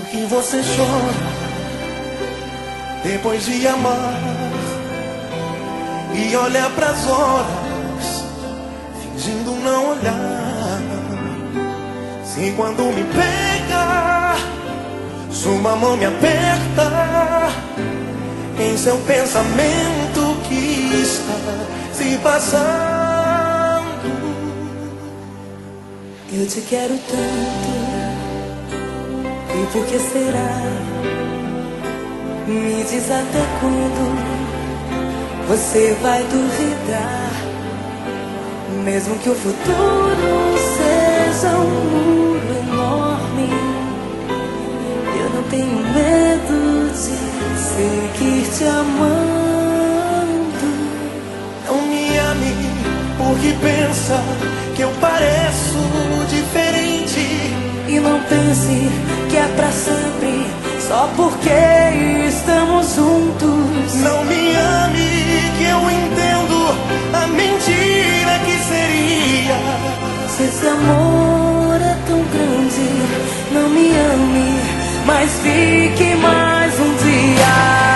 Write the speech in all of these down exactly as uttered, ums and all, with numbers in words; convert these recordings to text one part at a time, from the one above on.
que você chora depois de amar e olha pras horas fingindo não olhar. Se quando me pega, sua mão me aperta, em seu pensamento que está se passando. Eu te quero tanto, e por que será? Me diz até quando você vai duvidar. Mesmo que o futuro seja um muro enorme, eu não tenho medo de seguir te amando. Não me ame porque pensa que eu pareço diferente. E não pense que é pra sempre, só porque estamos juntos. Não me ame que eu entendo a mentira que seria. Se esse amor é tão grande, não me ame, mas fique mais um dia.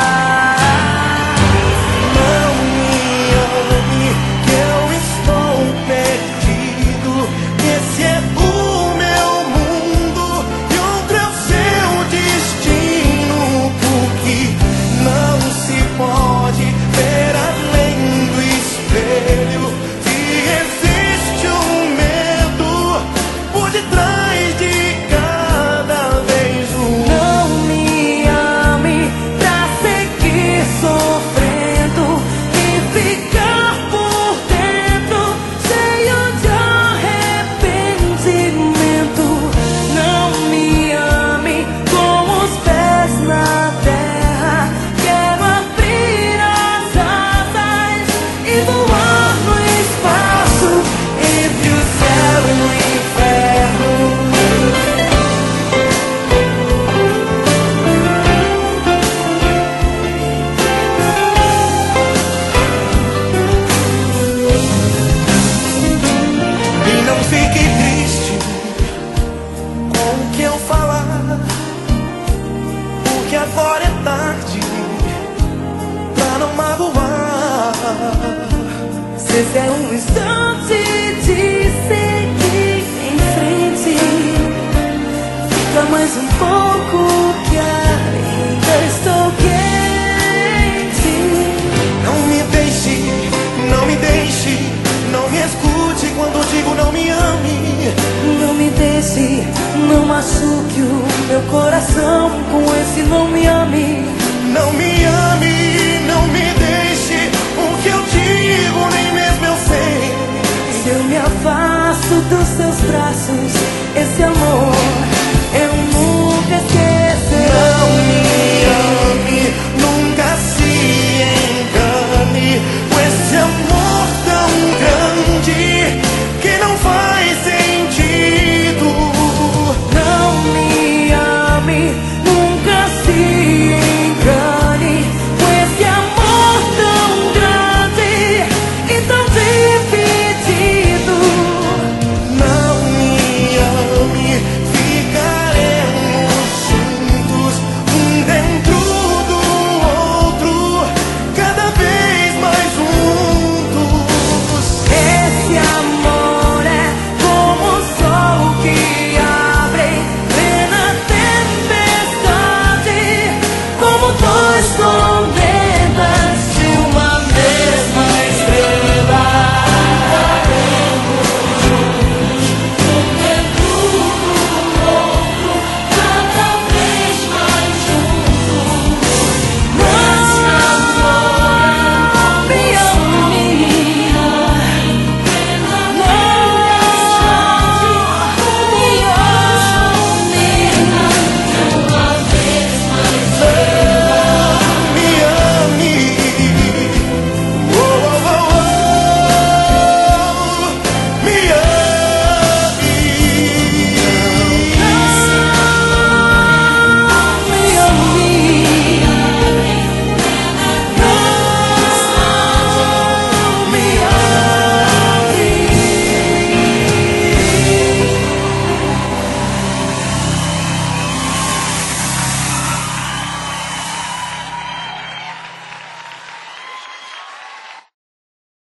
Não me ame que eu estou perdido, que esse é o meu mundo e outro é o seu destino. Porque não se pode ver além do espelho. Se existe um medo por detrás de cada beijo. Não me ame pra seguir sofrendo e ficar por dentro cheio de arrependimento. Não me ame com os pés na terra. Quero abrir as asas e voar no espaço entre o céu e o inferno. E não fique triste com o que eu falar, porque agora é tarde pra não magoar. Se esse é um instante de seguir em frente, fica mais um pouco que ainda estou quente. Não me deixe, não me deixe, não me escute quando digo não me ame. Não me deixe, não machuque o meu coração com esse não me ame. Não me ame, não me deixe, o que eu digo nem mesmo eu sei. Se eu me afasto dos seus braços, esse amor eu nunca esquecerei. Não me ame, nunca se engane com esse amor tão grande que não faz